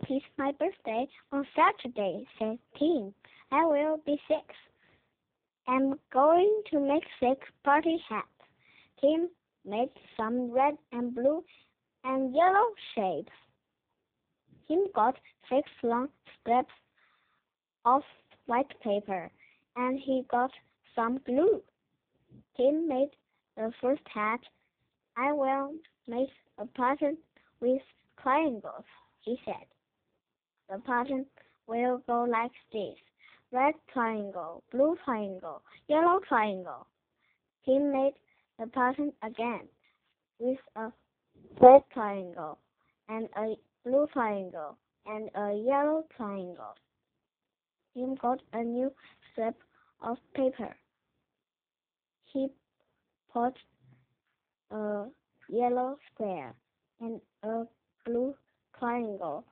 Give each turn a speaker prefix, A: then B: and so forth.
A: "It's my birthday on Saturday," said Tim. "I will be 6. I'm going to make 6 party hats." Tim made some red and blue and yellow shapes. Tim got 6 long strips of white paper, and he got some glue. Tim made the first hat. "I will make a pattern with triangles," he said. "The pattern will go like this: red triangle, blue triangle, yellow triangle." Tim made the pattern again with a red triangle and a blue triangle and a yellow triangle. Tim got a new strip of paper. He put a yellow square and a blue triangle